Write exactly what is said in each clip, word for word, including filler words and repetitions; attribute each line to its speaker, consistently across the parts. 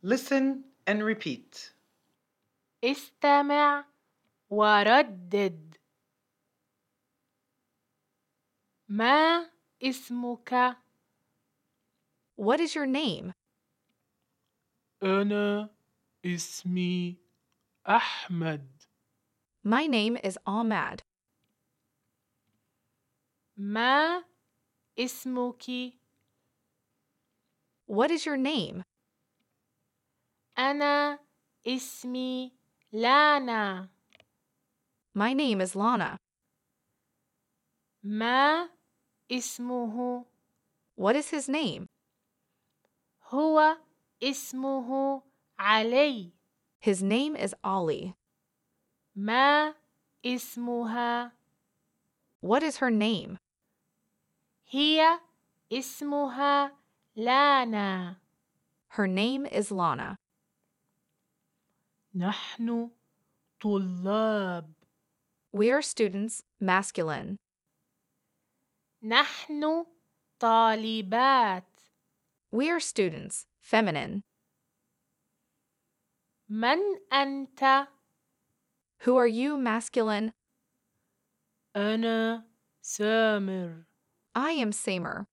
Speaker 1: Listen and repeat.
Speaker 2: استمع وردد. ما اسمك؟
Speaker 3: What is your name?
Speaker 4: أنا اسمي أحمد.
Speaker 3: My name is Ahmad.
Speaker 2: ما اسمك؟
Speaker 3: What is your name?
Speaker 2: أنا اسمي لانا.
Speaker 3: My name is Lana.
Speaker 2: ما اسمه؟
Speaker 3: What is his name?
Speaker 2: هو اسمه علي.
Speaker 3: His name is Ali.
Speaker 2: ما اسمها؟
Speaker 3: What is her name?
Speaker 2: هي اسمها لانا.
Speaker 3: Her name is Lana.
Speaker 4: نحن طلاب.
Speaker 3: We are students, masculine.
Speaker 2: نحن طالبات.
Speaker 3: We are students, feminine.
Speaker 2: من أنت؟
Speaker 3: Who are you, masculine?
Speaker 4: أنا سامر.
Speaker 3: I am Samer.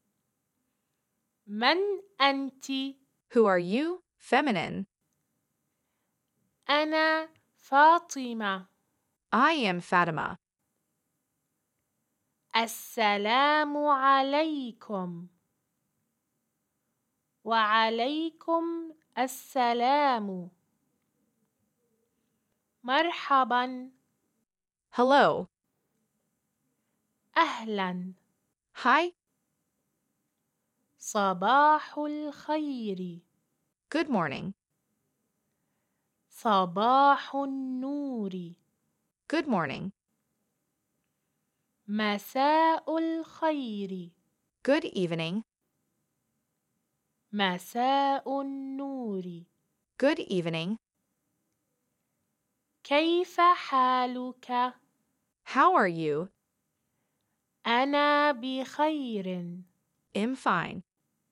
Speaker 2: من أنت؟
Speaker 3: Who are you, feminine?
Speaker 2: أنا فاطمة.
Speaker 3: I am Fatima.
Speaker 2: السلام عليكم. وعليكم السلام. مرحبا.
Speaker 3: Hello.
Speaker 2: أهلا.
Speaker 3: Hi.
Speaker 2: صباح الخير.
Speaker 3: Good morning.
Speaker 2: صباح النور.
Speaker 3: Good morning.
Speaker 2: مساء الخير.
Speaker 3: Good evening.
Speaker 2: مساء النور.
Speaker 3: Good evening.
Speaker 2: كيف حالك؟
Speaker 3: How are you?
Speaker 2: أنا بخير.
Speaker 3: I'm fine.